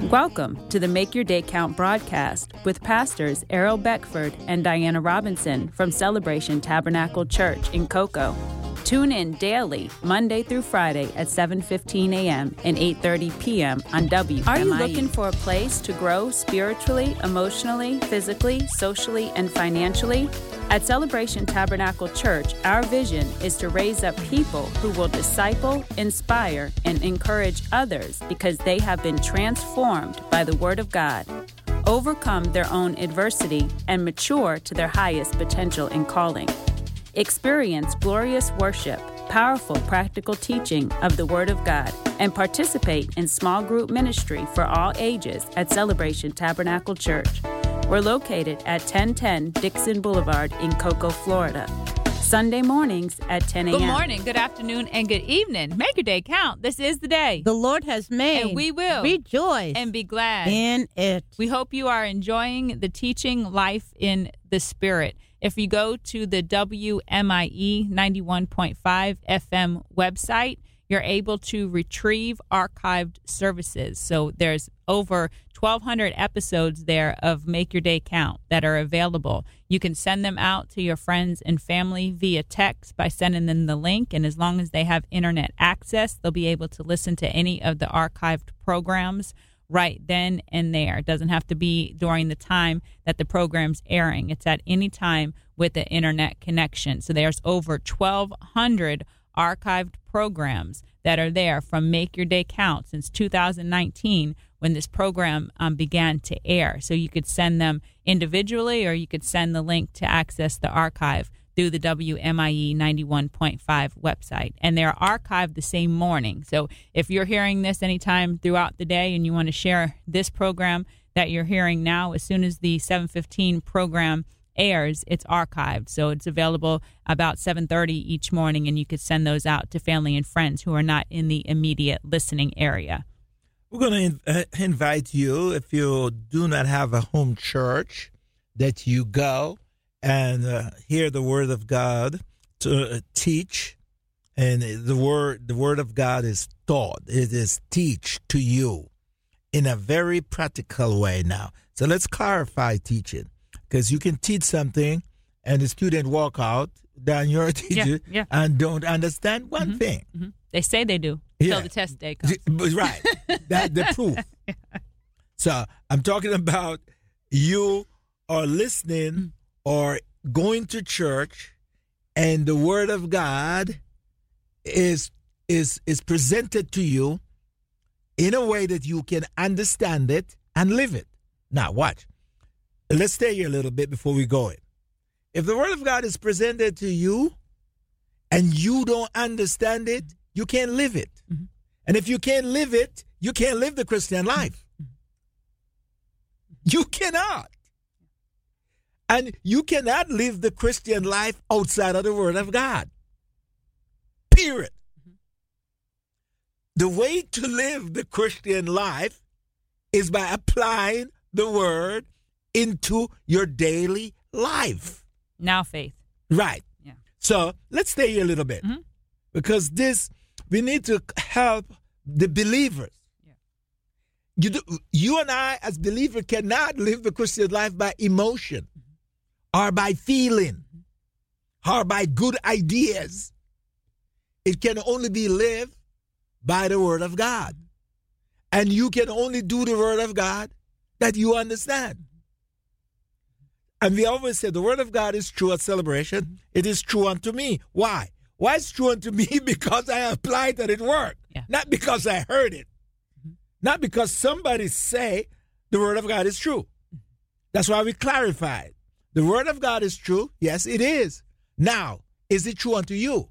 Welcome to the Make Your Day Count broadcast with pastors Errol Beckford and Diana Robinson from Celebration Tabernacle Church in Cocoa. Tune in daily, Monday through Friday at 7:15 a.m. and 8:30 p.m. on WMIE. Are you looking for a place to grow spiritually, emotionally, physically, socially, and financially? At Celebration Tabernacle Church, our vision is to raise up people who will disciple, inspire, and encourage others because they have been transformed by the Word of God, overcome their own adversity, and mature to their highest potential and calling. Experience glorious worship, powerful practical teaching of the Word of God, and participate in small group ministry for all ages at Celebration Tabernacle Church. We're located at 1010 Dixon Boulevard in Cocoa, Florida. Sunday mornings at 10 a.m. Good morning, good afternoon, and good evening. Make your day count. This is the day the Lord has made. And we will rejoice and be glad in it. We hope you are enjoying the teaching Life in the Spirit. If you go to the WMIE 91.5 FM website, you're able to retrieve archived services. So there's over 1,200 episodes there of Make Your Day Count that are available. You can send them out to your friends and family via text by sending them the link. And as long as they have internet access, they'll be able to listen to any of the archived programs right then and there. It doesn't have to be during the time that the program's airing. It's at any time with the internet connection. So there's over 1,200 archived programs that are there from Make Your Day Count since 2019 when this program began to air. So you could send them individually or you could send the link to access the archive through the WMIE 91.5 website. And they're archived the same morning. So if you're hearing this anytime throughout the day and you want to share this program that you're hearing now, as soon as the 7:15 program airs, it's archived. So it's available about 7:30 each morning, and you could send those out to family and friends who are not in the immediate listening area. We're going to invite you, if you do not have a home church, that you go and hear the Word of God to teach. And the word of God is taught. It is teach to you in a very practical way now. So let's clarify teaching, because you can teach something and the student walk out, then you're a teacher, and don't understand one thing. Mm-hmm. They say they do until the test day comes. Right. That's the proof. So I'm talking about you are listening or going to church, and the Word of God is presented to you in a way that you can understand it and live it. Now, watch. Let's stay here a little bit before we go in. If the Word of God is presented to you and you don't understand it, you can't live it. Mm-hmm. And if you can't live it, you can't live the Christian life. Mm-hmm. You cannot. And you cannot live the Christian life outside of the Word of God. Period. Mm-hmm. The way to live the Christian life is by applying the Word into your daily life. Now faith. Right. Yeah. So let's stay here a little bit. Mm-hmm. Because we need to help the believers. Yeah. You and I, as believers, cannot live the Christian life by emotion or by feeling or by good ideas. It can only be lived by the Word of God. And you can only do the Word of God that you understand. And we always say the Word of God is true at Celebration. It is true unto me. Why? Why it's true unto me? Because I applied that it worked. Yeah. Not because I heard it. Mm-hmm. Not because somebody say the Word of God is true. That's why we clarified. The Word of God is true. Yes, it is. Now, is it true unto you?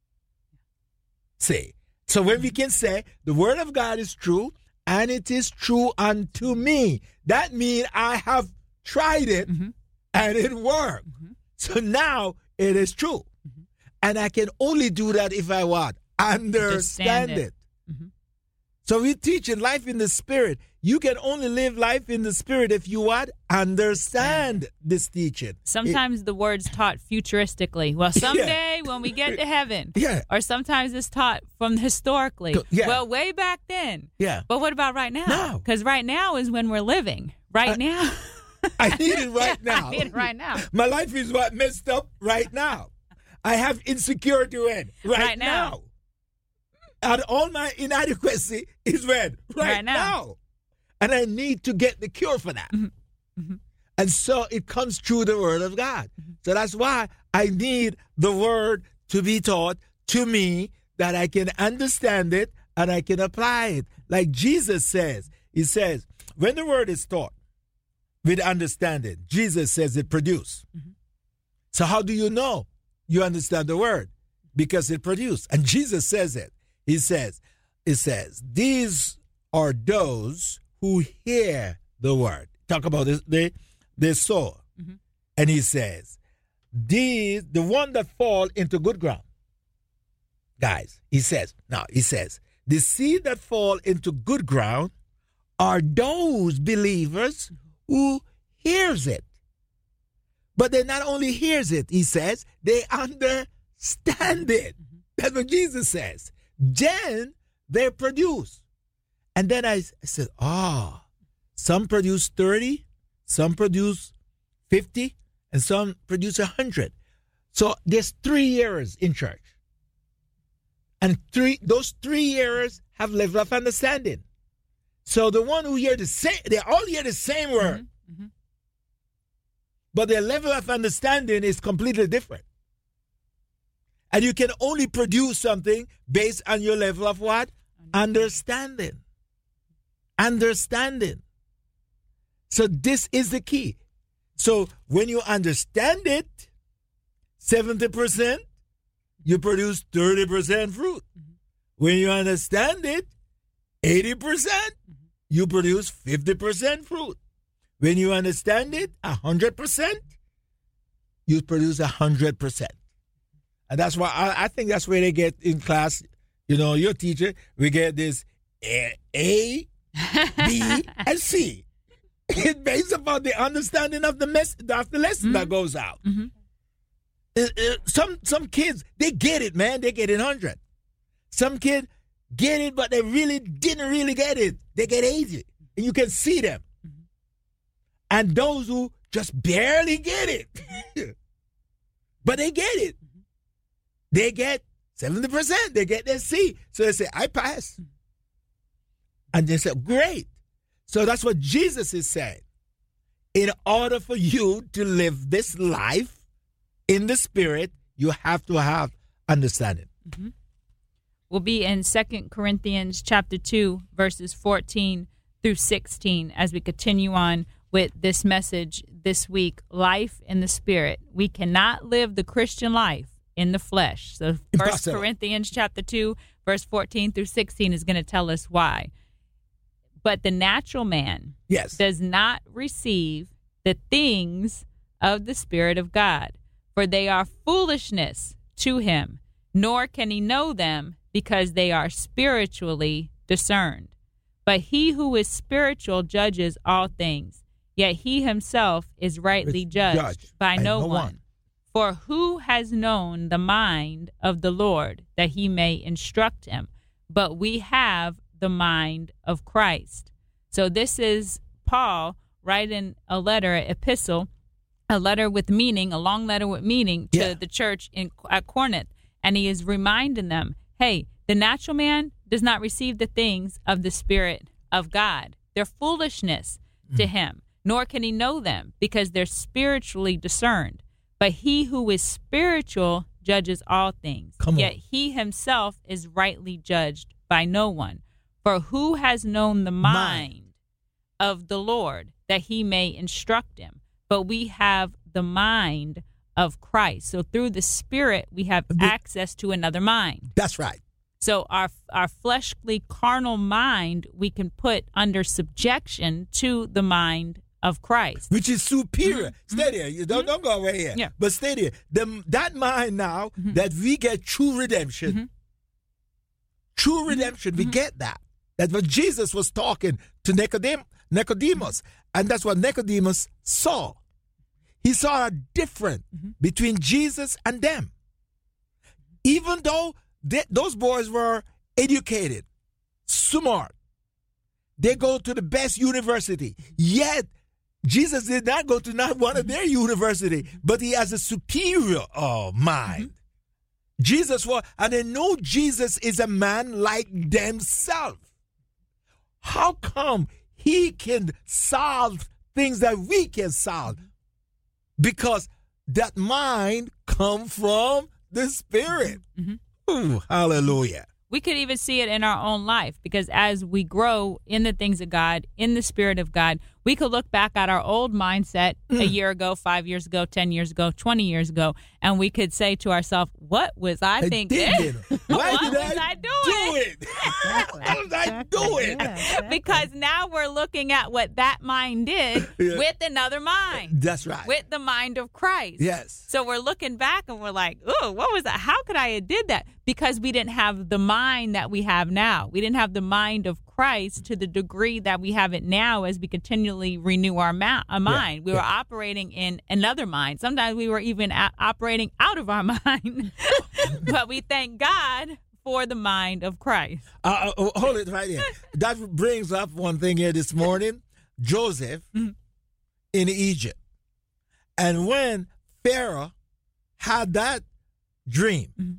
See. So when we can say the Word of God is true and it is true unto me, that means I have tried it and it worked. Mm-hmm. So now it is true. And I can only do that if I what? Understand it. Mm-hmm. So we're teaching life in the Spirit. You can only live life in the Spirit if you what? Understand this teaching. Sometimes the word's taught futuristically. Well, someday when we get to heaven. Yeah. Or sometimes it's taught from historically. Yeah. Well, way back then. Yeah. But what about right now? Now. Because right now is when we're living. Right now. I need it right now. I need it right now. My life is what messed up right now. I have insecurity when? Right now. And all my inadequacy is when? Right now. And I need to get the cure for that. Mm-hmm. Mm-hmm. And so it comes through the Word of God. So that's why I need the Word to be taught to me, that I can understand it and I can apply it. Like Jesus says, he says, when the Word is taught with understanding, Jesus says it produces. Mm-hmm. So how do you know you understand the Word? Because it produces. And Jesus says it. He says, these are those who hear the Word. Talk about the sower. Mm-hmm. And he says, the one that fall into good ground. Guys, he says, the seed that fall into good ground are those believers who hears it. But they not only hears it, he says, they understand it. Mm-hmm. That's what Jesus says. Then they produce. And then I said, some produce 30, some produce 50, and some produce 100. So there's 3 years in church. And those 3 years have level of understanding. So the one who hear the same, they all hear the same word. Mm-hmm. Mm-hmm. But their level of understanding is completely different. And you can only produce something based on your level of what? Understanding. Understanding. So this is the key. So when you understand it, 70%, you produce 30% fruit. Mm-hmm. When you understand it, 80%, you produce 50% fruit. When you understand it, 100%, you produce 100%. And that's why I think that's where they get in class, your teacher, we get this A, B, and C. It's based upon the understanding of the lesson mm-hmm. that goes out. Mm-hmm. Some kids, they get it, man. They get it 100. Some kids get it, but they really didn't really get it. They get 80. And you can see them. Mm-hmm. And those who just barely get it, but they get it. Mm-hmm. They get 70%. They get their C. So they say, I pass. Mm-hmm. And they say, great. So that's what Jesus is saying. In order for you to live this life in the Spirit, you have to have understanding. Mm-hmm. We'll be in 2 Corinthians chapter 2, verses 14 through 16 as we continue on with this message this week, life in the Spirit. We cannot live the Christian life in the flesh. So 1 Corinthians chapter 2, verse 14 through 16 is going to tell us why. But the natural man does not receive the things of the Spirit of God, for they are foolishness to him, nor can he know them because they are spiritually discerned. But he who is spiritual judges all things, yet he himself is rightly judged by no one. For who has known the mind of the Lord that he may instruct him? But we have the mind of Christ. So this is Paul writing a letter, an epistle, a letter with meaning, a long letter with meaning to the church at Corinth. And he is reminding them, hey, the natural man does not receive the things of the Spirit of God. They're foolishness to him, nor can he know them because they're spiritually discerned. But he who is spiritual judges all things, yet he himself is rightly judged by no one. For who has known the mind of the Lord that he may instruct him? But we have the mind of Christ. So through the Spirit, we have access to another mind. That's right. So our fleshly, carnal mind, we can put under subjection to the mind of Christ, which is superior. Mm-hmm. Stay there. You don't go away here. Yeah. But stay there. That mind now that we get true redemption. Mm-hmm. True redemption, we get that. That's what Jesus was talking to Nicodemus. And that's what Nicodemus saw. He saw a difference between Jesus and them. Even though those boys were educated, smart, they go to the best university. Yet, Jesus did not go to not one of their university, but he has a superior mind. Jesus was, and they know Jesus is a man like themselves. How come he can solve things that we can solve? Because that mind comes from the Spirit. Ooh, hallelujah. We could even see it in our own life, because as we grow in the things of God, in the Spirit of God, we could look back at our old mindset a year ago, 5 years ago, 10 years ago, 20 years ago, and we could say to ourselves, what was I thinking? Why did I do it? What was I doing? Because now we're looking at what that mind did with another mind. That's right. With the mind of Christ. Yes. So we're looking back and we're like, oh, what was that? How could I have did that? Because we didn't have the mind that we have now. We didn't have the mind of Christ to the degree that we have it now as we continually renew our mind. We were operating in another mind. Sometimes we were even operating out of our mind. But we thank God for the mind of Christ. Hold it right here. That brings up one thing here this morning. Joseph in Egypt. And when Pharaoh had that dream,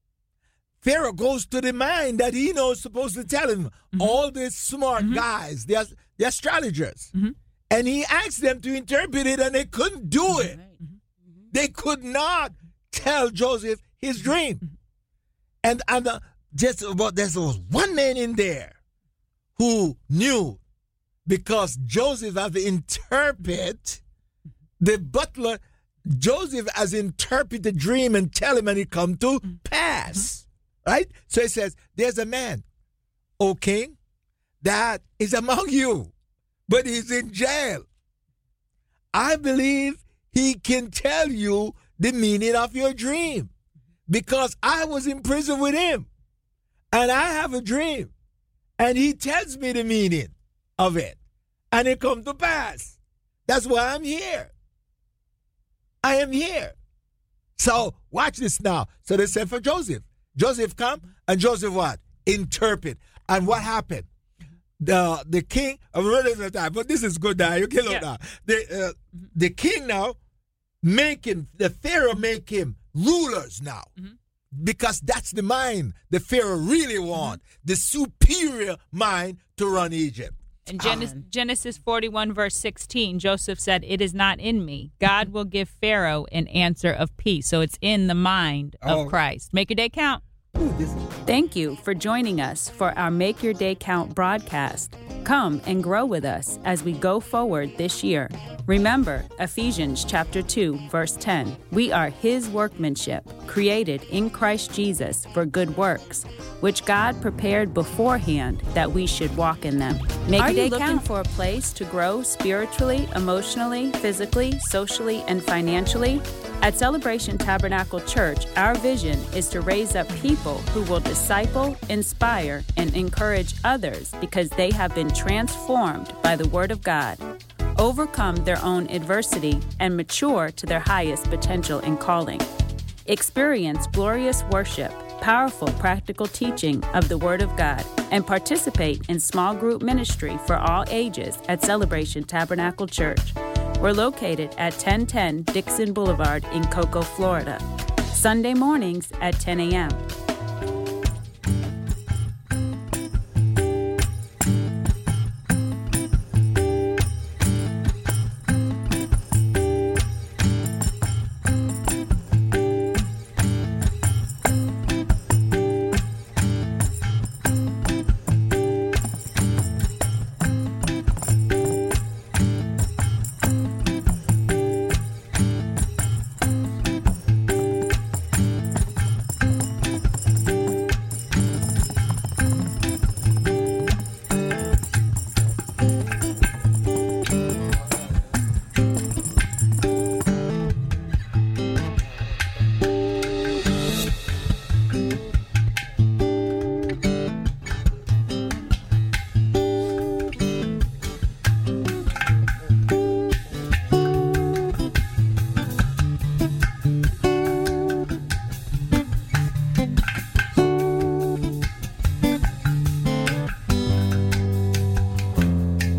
Pharaoh goes to the mind that he knows supposed to tell him. All these smart guys, they're astrologers. And he asked them to interpret it, and they couldn't do it. They could not tell Joseph his dream. And there's one man in there who knew, because Joseph had to interpret the butler. Joseph has interpreted the dream and tell him, and it come to pass. Right? So it says, there's a man, O king, that is among you, but he's in jail. I believe he can tell you the meaning of your dream, because I was in prison with him, and I have a dream, and he tells me the meaning of it, and it come to pass. That's why I'm here. I am here. So watch this now. So they said for Joseph. Joseph come, and Joseph what? Interpret. And what happened? The king, but this is good now. You can look now. The king now the Pharaoh make him rulers now. Because that's the mind the Pharaoh really want. The superior mind to run Egypt. In Genesis 41, verse 16, Joseph said, "It is not in me. God will give Pharaoh an answer of peace." So it's in the mind of Christ. Make your day count. Thank you for joining us for our Make Your Day Count broadcast. Come and grow with us as we go forward this year. Remember Ephesians chapter 2, verse 10. We are His workmanship, created in Christ Jesus for good works, which God prepared beforehand that we should walk in them. Are you looking for a place to grow spiritually, emotionally, physically, socially, and financially? At Celebration Tabernacle Church, our vision is to raise up people who will disciple, inspire, and encourage others because they have been transformed by the Word of God, overcome their own adversity, and mature to their highest potential and calling. Experience glorious worship, powerful practical teaching of the Word of God, and participate in small group ministry for all ages at Celebration Tabernacle Church. We're located at 1010 Dixon Boulevard in Cocoa, Florida. Sunday mornings at 10 a.m.